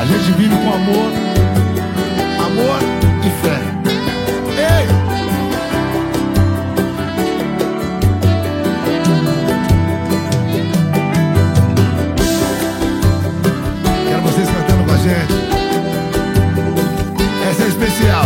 A gente vive com amor, amor e fé. Ei! Quero vocês cantando com a gente. Essa é especial.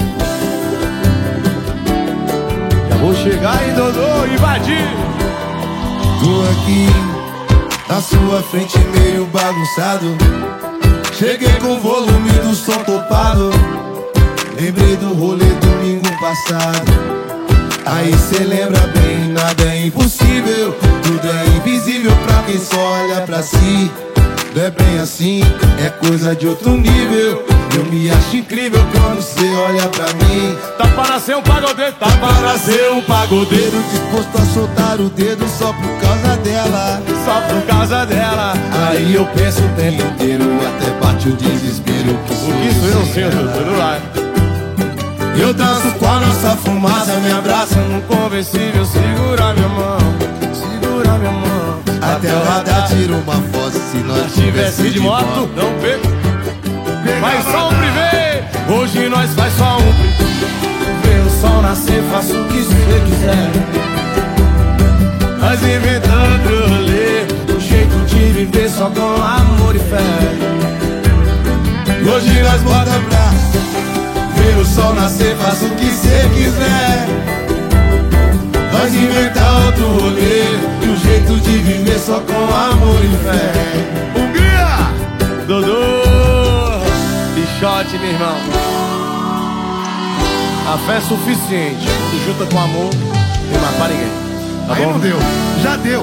Já vou chegar em Dodô, invadir. Tô aqui na sua frente meio bagunçado. Cheguei com o volume do som topado. Lembrei do rolê domingo passado. Aí cê lembra bem, nada é impossível. Tudo é invisível pra quem só olha pra si. Não é bem assim, é coisa de outro nível. Eu me acho incrível quando cê olha pra mim. Tá para nascer um pagodeiro, Tá pra nascer um pagodeiro disposto a soltar o dedo só por causa dela. só por causa dela. Aí eu penso o tempo inteiro e até bate o desespero. O que isso eu não sei, tudo lá. Eu danço com a nossa fumaça, me abraça No conversível, segura minha mão, segura minha mão. até o radar tira uma foto. Se nós Tivesse de moto, não pego. Faz só um privê, hoje nós faz só um privê. Vê o sol nascer, faço o que você quiser. Nós inventando outro rolê, um jeito de viver só com amor e fé. Hoje nós bota pra ver o sol nascer, faça o que cê quiser. Nós inventar outro rolê, um jeito de viver só com amor e fé. Hungria! Dodô, Pichote, meu irmão. A fé é suficiente, quando junta com amor, não mais pra ninguém. Tá Aí bom? não deu, já deu.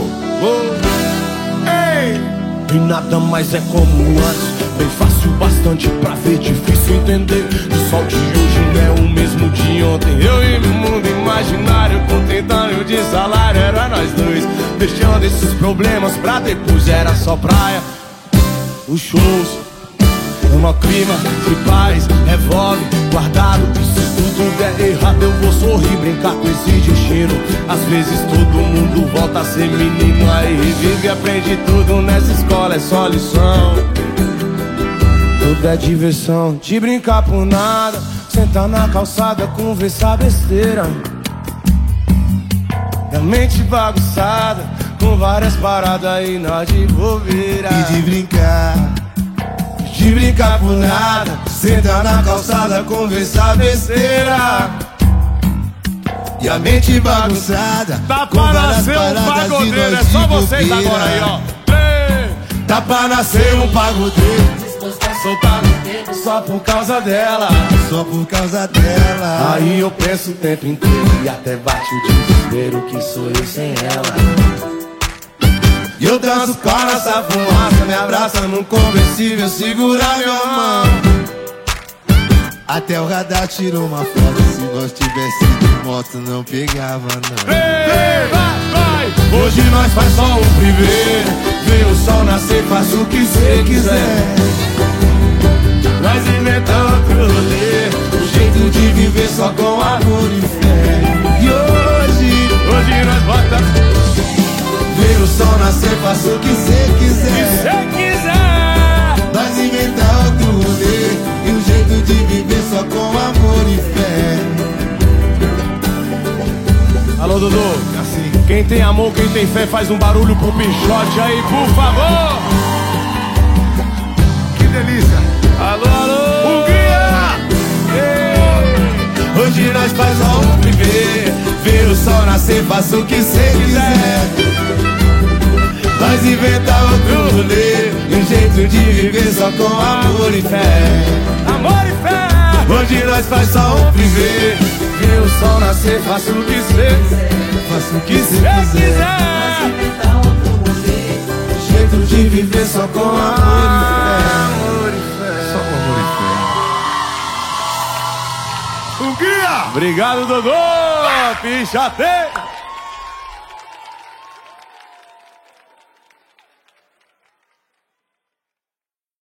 Ei! E nada mais é como antes. Bem fácil bastante pra ver, difícil entender. O sol de hoje não é o mesmo de ontem. Eu e meu mundo imaginário, com 30 anos de salário, era nós dois. Deixando esses problemas pra depois, era só praia. Os shows, uma clima de paz, revólver guardado. E se tudo der errado eu vou sorrir, brincar com esse destino. Às vezes todo mundo volta a ser menino. Aí revive, aprende tudo nessa escola, é só lição. Tudo é diversão, de brincar por nada. Sentar na calçada, conversar besteira. E a mente bagunçada, com várias paradas e nós de bobeira. E de brincar por nada. Sentar na calçada, conversar besteira. E a mente bagunçada, Tá com pra várias nascer um paradas e pagodeiro, nós é só de vocês bobeira. agora aí, ó. Tá pra nascer um pagodeiro Soltar só por causa dela. só por causa dela. Aí eu penso o tempo inteiro e até bate o desespero que sou eu sem ela. E eu danço com a nossa fumaça, me abraça no conversível, segura minha mão. Até o radar tirou uma foto. Se nós tivesse de moto não pegava não. Ei, vai! Hoje nós faz só um privê. Vê o sol nascer, faça o que cê quiser. Nós inventamos outro rolê, um jeito de viver só com amor e fé. E hoje nós bota vê o sol nascer, faça o que cê quiser. se quiser. Nós inventar outro rolê e um jeito de viver só com amor e fé. Alô, Dodô. Assim. Quem tem amor, quem tem fé, faz um barulho pro Pichote aí, por favor. Que delícia! Alô, alô. Hungria! Hoje nós faz só um privê. Ver o sol nascer, faça o que cê quiser. Nós inventar outro rolê e um jeito de viver só com amor e fé. Amor e fé. Hoje nós faz só um privê. Ver o sol nascer, faça o que cê Faça o que cê quiser. quiser. Um jeito de viver só com amor e fé. Só com amor e fé. Hungria! Obrigado, Dodô. Pichote.